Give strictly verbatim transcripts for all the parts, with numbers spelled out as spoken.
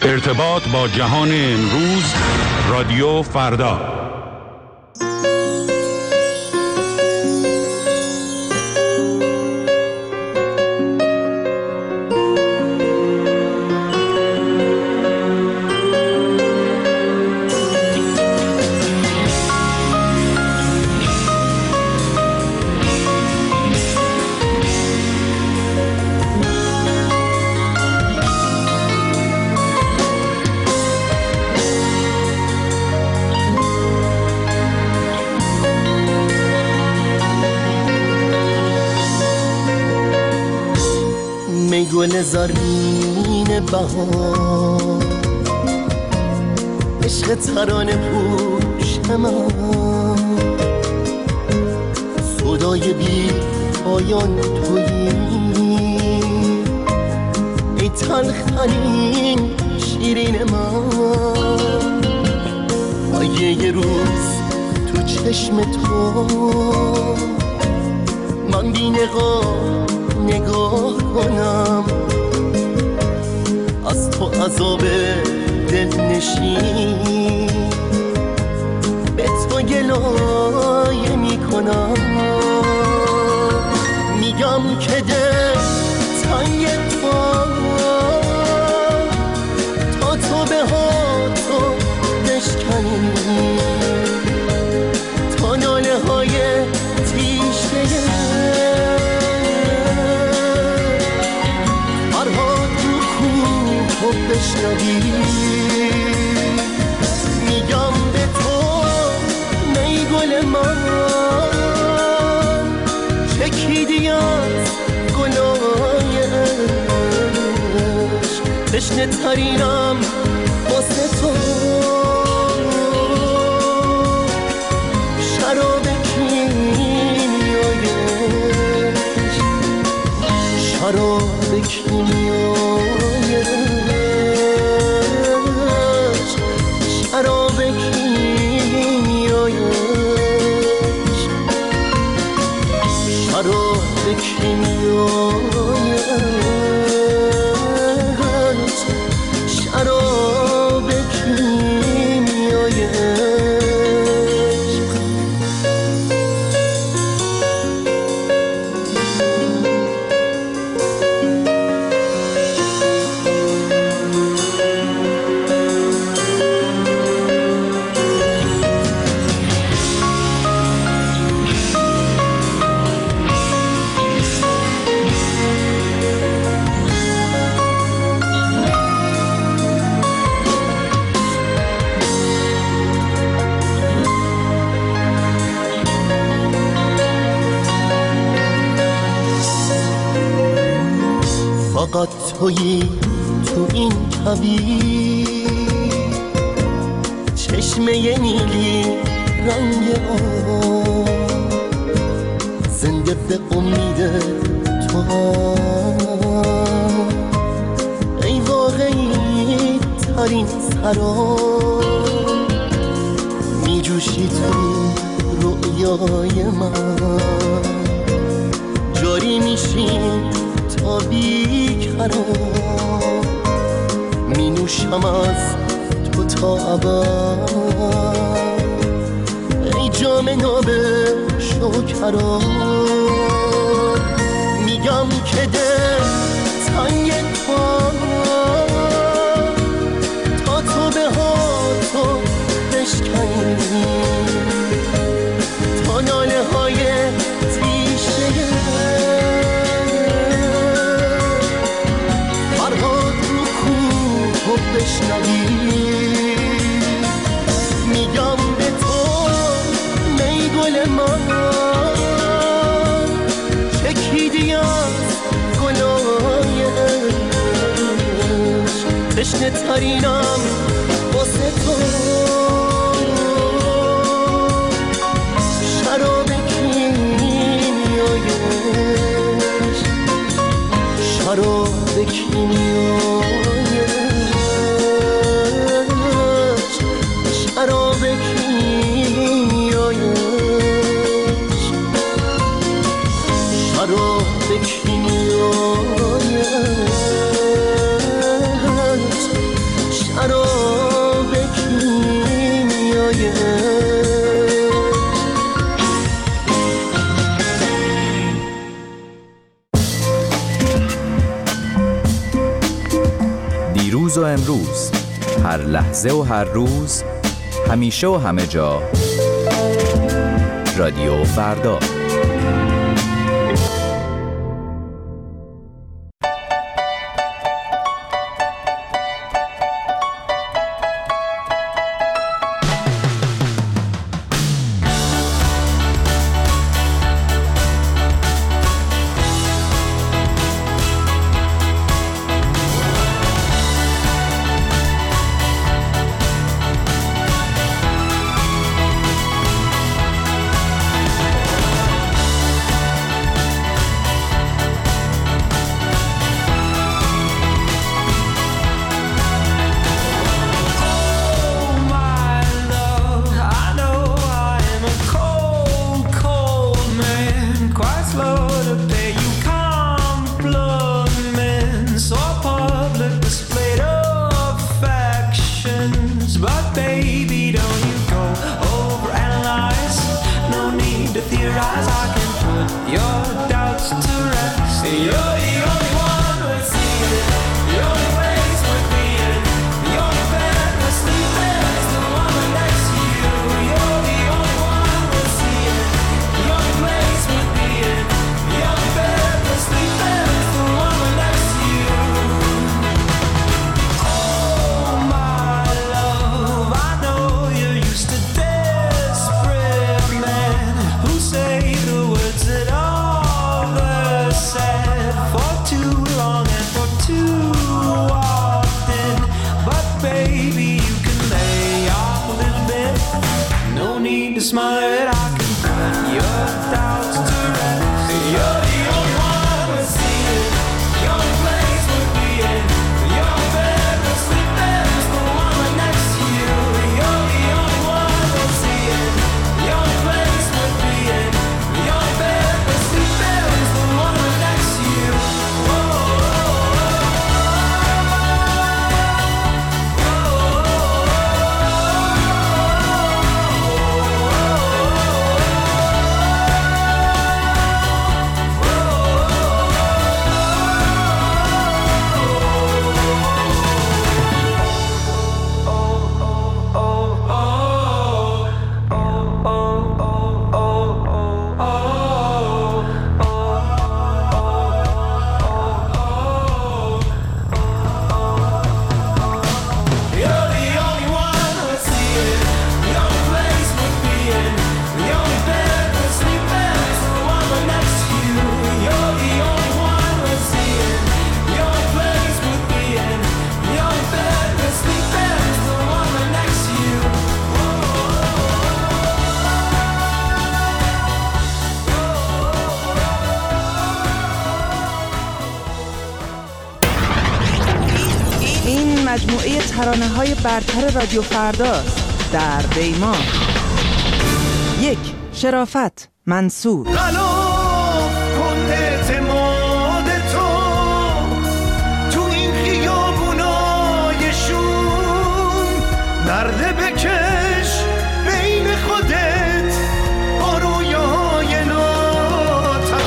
ارتباط با جهان امروز، رادیو فردا. گل زرین بهار، عشق ترانه پوش من، صدای بی پایان تویی، ای تلخترین شیرین من. اگه یه روز تو چشم تو من بی نقاب نگاه کنم، از تو عذاب دل نشین به تو گلایه میکنم. میگم که دل تنگ تو تا تو به ها تو بشکنی، تا ناله های تیشه بشنوی. میگم به تو ای گل من، چکیدی از گلای عشق، تشنه ترینم واسه تو. شراب کیمیای عشق، شراب کیمیای عشق، شراب کیمیای عشق، شراب کیمیای عشق، شراب کیمیای عشق. فقط تویی تو این کویر، چشمه نیلی رنگ آب، زنده به امید تو. ای واقعی ترین سراب، می جوشی تو رویای من، جاری میشی تا بی‌قرار، می نوشم از تو تا ابد. ای جام ناب شکرا، میگم که دل تنگ تو تا تو به ها تو بشکنی، تا ناله های تیشه بشنوی. میگم به تو ای گل من، چکیدی از گلای عشق، تشنه ترینم واسه تو. شراب کیمیای عشق، شراب کیمیای شراب کیمیای عشق، شراب کیمیای عشق، دیروز و امروز، هر لحظه و هر روز، همیشه و همه جا. رادیو فردا. مجموعه ترانه‌های برتر رادیو فرداست. در دیما یک، شرافت، منصور. غلاف کن اعتماد تو تو این خیابونای شوم، نرده بکش بین خودت با رویاهای ناتم.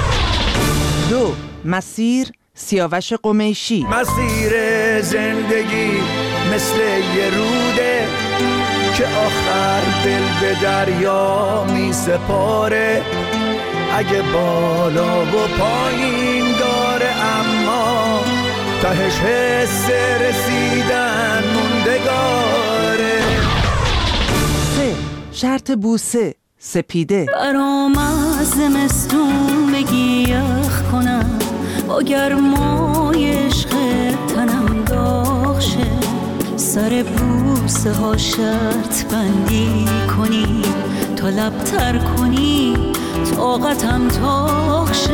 دو، مسیر، سیاوش قمیشی. مسیر زندگی مثل یه روده که آخر دل به دریا می سپاره، اگه بالا و پایین داره اما تهش حس رسیدن موندگاره. سه، شرط بوسه، سپیده. برام از زمستون بگی یخ کنم، با گرمای عشق تنم داغ شه، سر بوسه ها شرط بندی کنی تا لبتر کنی طاقتم تاق شه.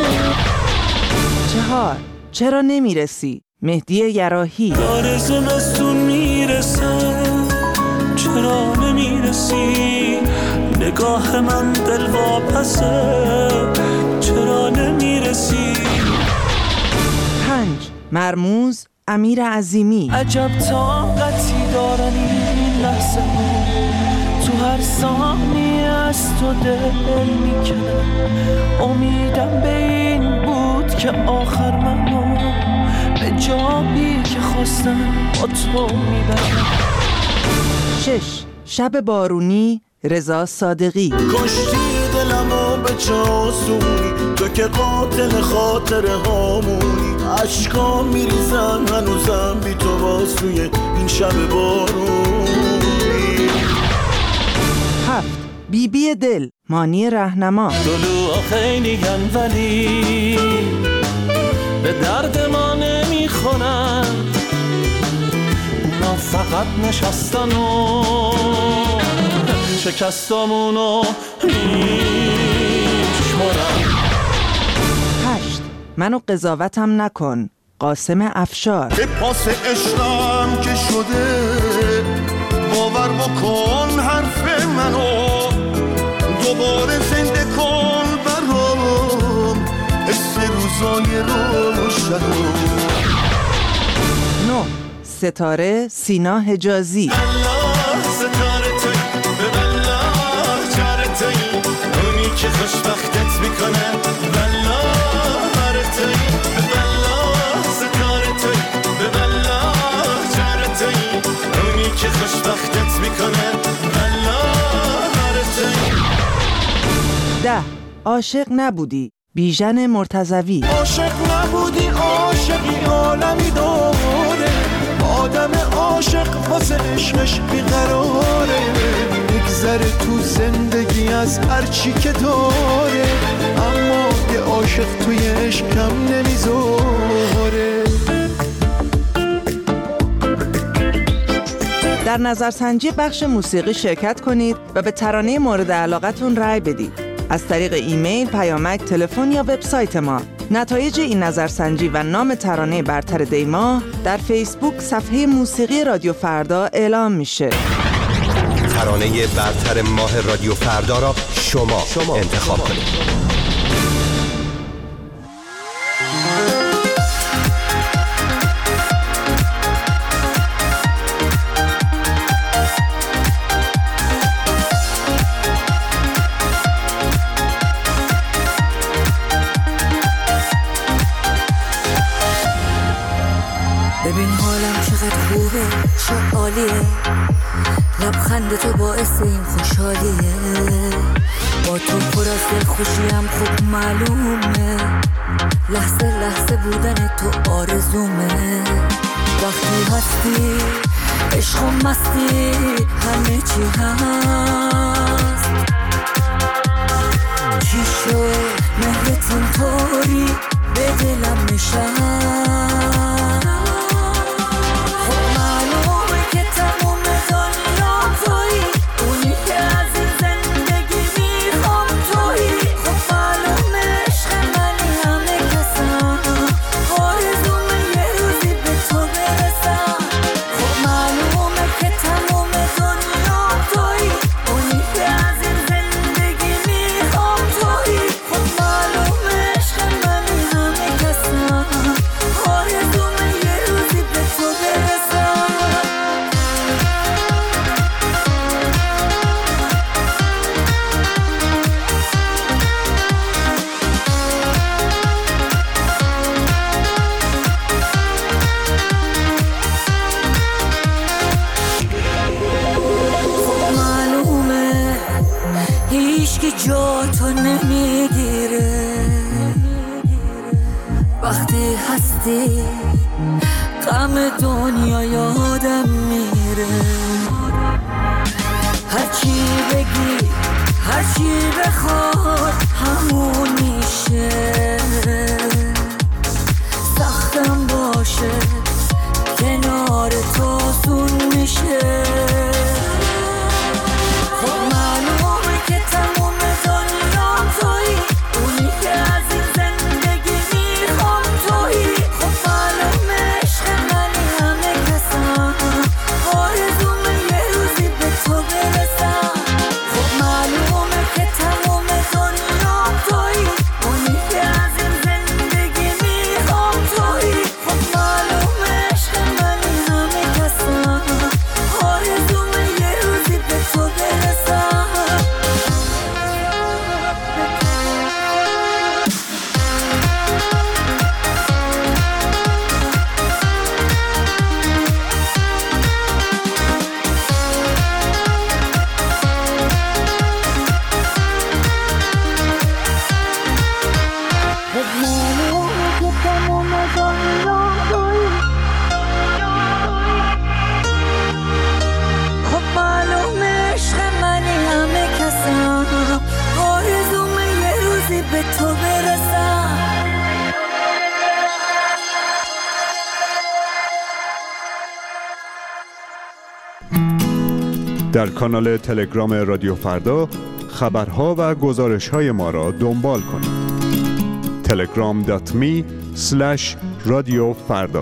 چهار، چرا نمیرسی، مهدی یراحی. داره زمستون میرسه چرا نمیرسی، نگاه من دل واپسه چرا نمیرسی. پنج، مرموز، امیر عظیمی. عجب طاقتی دارن این لحظه ها، تو هر ثانیه از تو دل میکنم. امیدم به این بود که آخر منو به جایی که خواستم با تو میبرم. شش. شب بارونی، رضا صادقی. کشتی دلمو به چاسونی، تو که قاتل خاطره هامونی. عشقا میریزن هنوزم بی تو باز توی این شب بارونی. هفت. بی بی دل، مانی رهنما. دلوها خیلی گن ولی به درد ما نمیخونن، اونا فقط نشستن و شکستامونو میشمارن. هشت. منو قضاوتم نکن، قاسم افشار. به پاس عشقم که شده باور بکن حرف منو، دوباره زنده کن برام حس روزای روشنو. نه. ستاره، سینا حجازی. الله ستاره توی به الله چاره توی، اونی که خوشبختت میکنه بالله هر توی به بالله ستاره توی به بالله چاره توی، اونی که خوشبختت میکنه بالله هر توی. ده. عاشق نبودی، بیژن مرتضوی. عاشق نبودی عاشقی عالمی داره، آدم عاشق واسه عشقش بیقراره، میگذره تو زندگی از هرچی که داره، اما یه عاشق توی عشقم نمیذاره. در نظرسنجی بخش موسیقی شرکت کنید و به ترانه مورد علاقتون رأی بدید. از طریق ایمیل، پیامک، تلفن یا وبسایت ما. نتایج این نظرسنجی و نام ترانه برتر دیما در فیسبوک صفحه موسیقی رادیو فردا اعلام میشه. ترانه برتر ماه رادیو فردا را شما, شما انتخاب کنید. ببین حالم چقدر خوبه، چه عالیه، لبخند تو باعث این خوشحالیه، با تو پر از دلخوشیم خوب معلومه، لحظه لحظه بودن تو آرزومه، وقتی هستی عشق و مستی همه چی هست، چی شد مهرت اینطوری به دلم نشست. غم دنیا یادم میره، هرچی بگی هرچی بخواد همون میشه، سختم باشه کنار تو سون میشه، خب معلومه که تموم دنیا تویی، اونی که از این زندگی میخوام تویی، خب معلومه عشق منی همه کسم، آرزومه یه روزی به تو برسم، خب معلومه که تموم دنیا تویی، اونی که از این زندگی میخوام تویی، خب معلومه در کانال تلگرام رادیو فردا خبرها و گزارش‌های ما را دنبال کنید. تلگرام دات می اسلش رادیو فردا.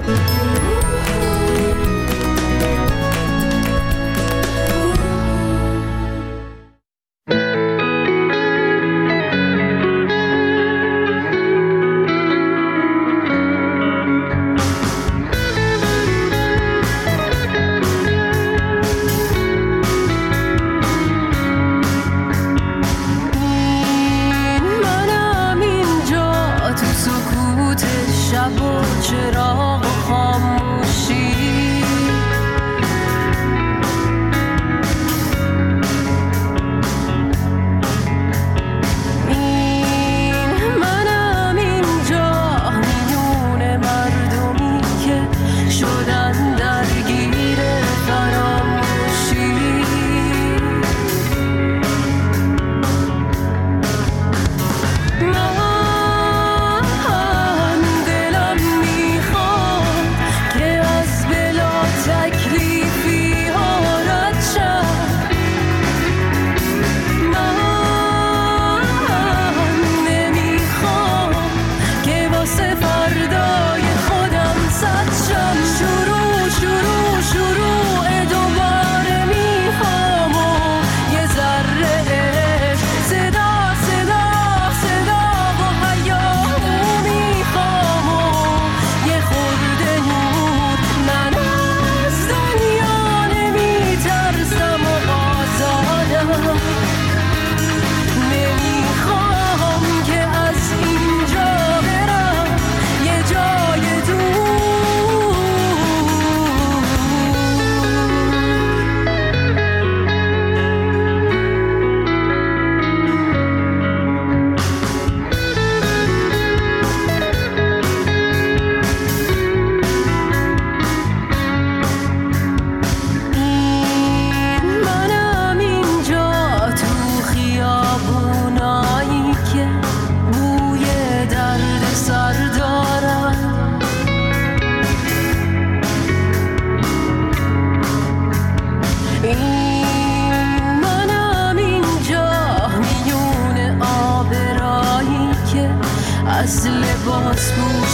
از لباس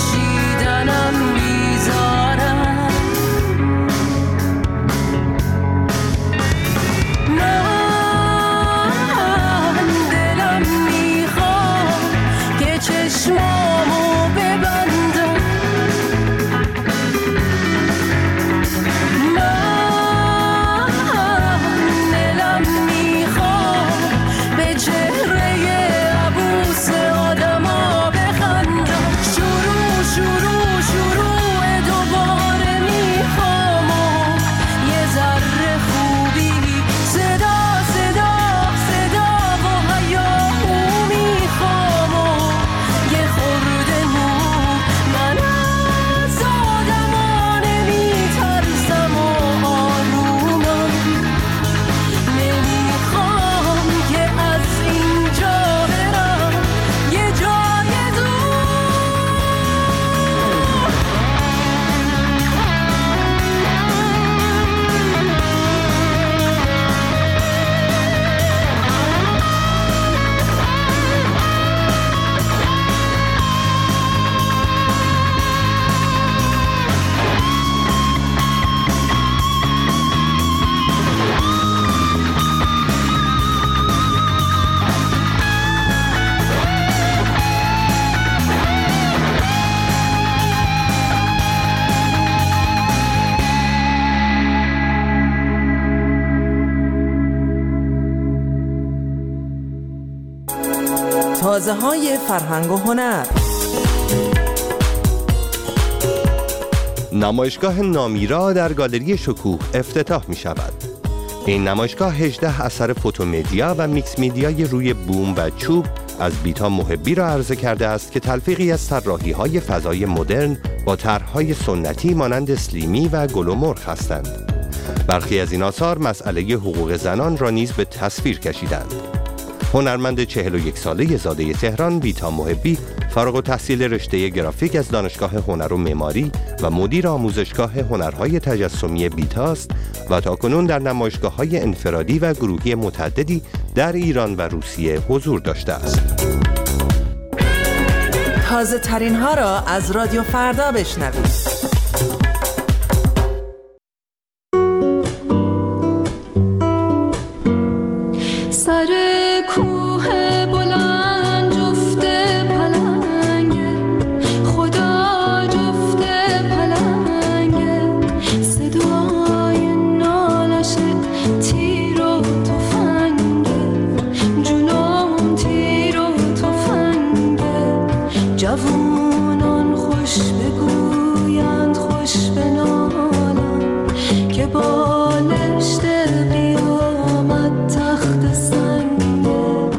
پوشیدنم بیزارم، من دلم میخواد که چشمامو ببندم، من دلم میخواد به چهره عبوس آدما بخندم. شروع شروع شروع دوباره میخوام و یه ذره خوبی، صدا صدا صدا و حیاهو میخوام و یه خورده نور. من از آدما نمیترسم و آرومم، نمیخوام که از اینجا برم یه جای دور. تازه های فرهنگ و هنر. نمایشگاه نامیرا در گالری شکوه افتتاح می شود. این نمایشگاه هجده اثر فوتومدیا و میکس میدیای روی بوم و چوب از بیتا محبی را عرضه کرده است که تلفیقی از طراحی‌های فضای مدرن با طرح‌های سنتی مانند اسلیمی و گل و مرغ هستند. برخی از این آثار مسئله حقوق زنان را نیز به تصویر کشیدند. هنرمند چهل و یک ساله زاده تهران بیتا محبی فارغ التحصیل رشته گرافیک از دانشگاه هنر و معماری و مدیر آموزشگاه هنرهای تجسمی بیتا است و تاکنون در نمایشگاه‌های انفرادی و گروهی متعددی در ایران و روسیه حضور داشته است. تازه ترین ها را از رادیو فردا بشنوید. جوانان خوش بگویند خوش بنالند که بالشت قیامت تخت سنگه.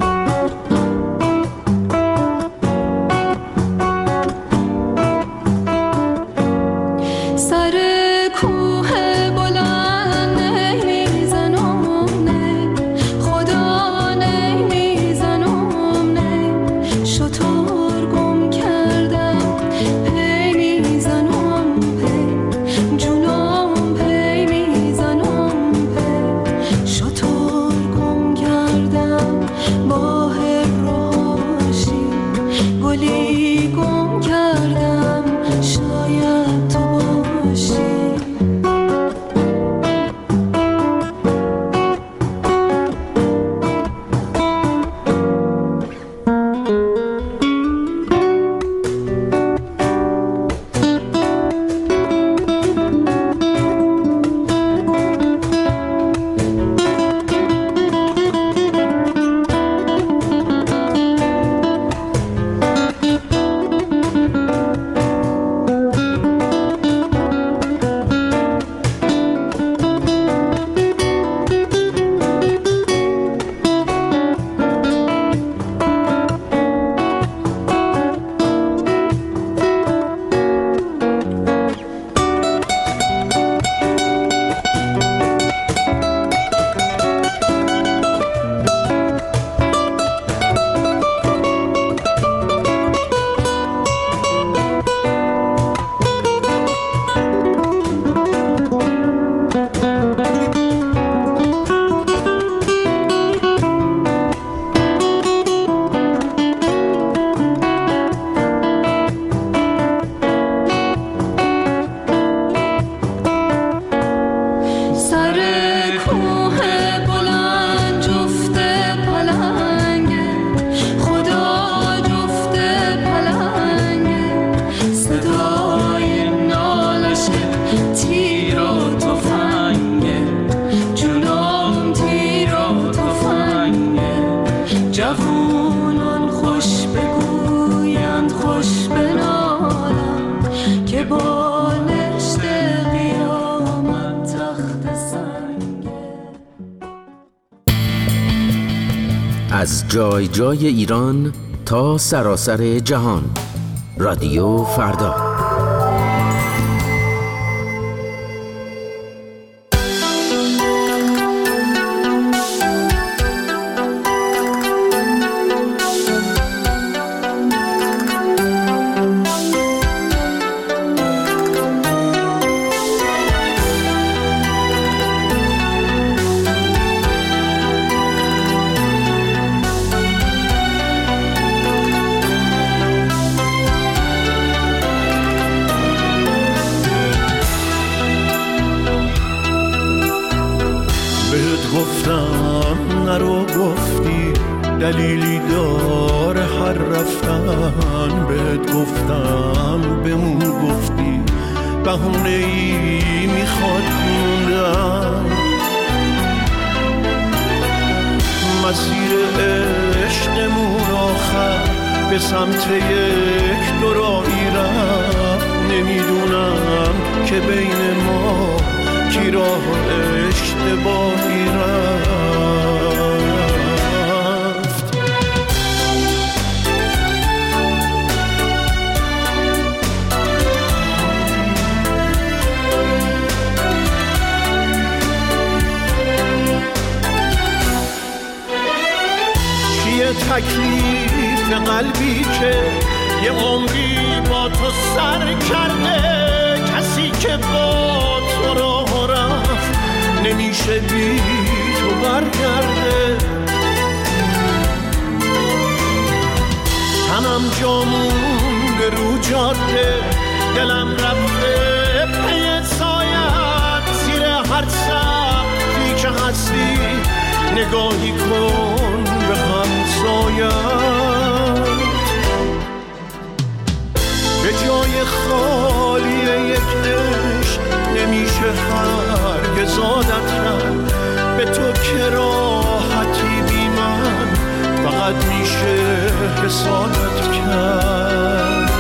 سر کوه بلند نمیزنم نه خدا نمیزنم نه شطور گم کردم پی میزنم پی جونم پی میزنم پی شطور گم کردم با هراشی گلی گم کردم شاید تو باشی. جوانان خوش بگویند خوش بنالند که بالشت قیامت تخت سنگه. از جای جای ایران تا سراسر جهان، رادیو فردا. گفتم نرو گفتی دلیلی داره هر رفتن، بهت گفتم بمون گفتی بهونه ای میخواد موندن. مسیر عشقمون آخر به سمت یک دورایی رفت، نمیدونم که بین ما کی راه اشتباهی رفت. تکلیف قلبی که یه عمری با تو سر کرده، کسی که با تو راه رفت نمیشه بی تو برگرده. تنم جامونده رو جاده، دلم رفته پی سایت، زیر هر سقفی که هستی نگاهی کن به همسایت. به جای خالی یک عشق نمیشه هرگز عادت کرد، به تو که راحتی بی من فقط میشه حسادت کرد.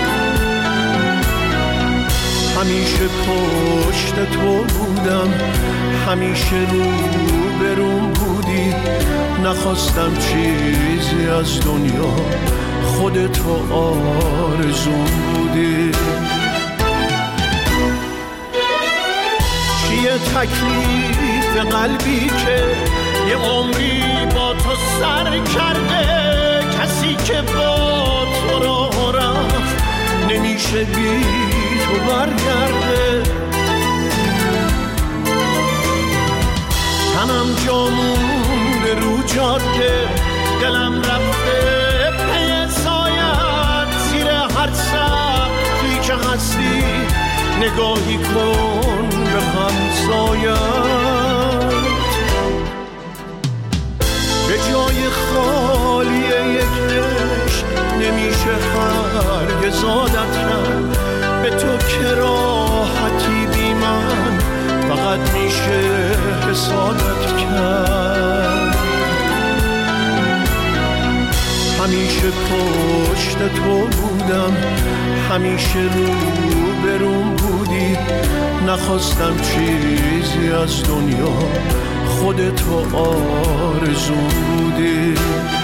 همیشه پشت تو بودم، همیشه رو بروم بودی، نخواستم چیزی از دنیا، خودتو آرزوم بودی. چیه تکلیف قلبی که یه عمری با تو سر کرده، کسی که با تو راه رفت نمیشه بی تو برگرده. تنم جامونده رو جاده، دلم رفته پی سایت، زیر هر سقفی که هستی نگاهی کن به همسایت. به جای خالی یک عشق نمیشه هرگز عادت کرد، به تو که راحتی بی من فقط میشه حسادت کرد. همیشه پشت تو بودم، همیشه رو بروم بودی، نخواستم چیزی از دنیا، خودتو آرزوم بودی.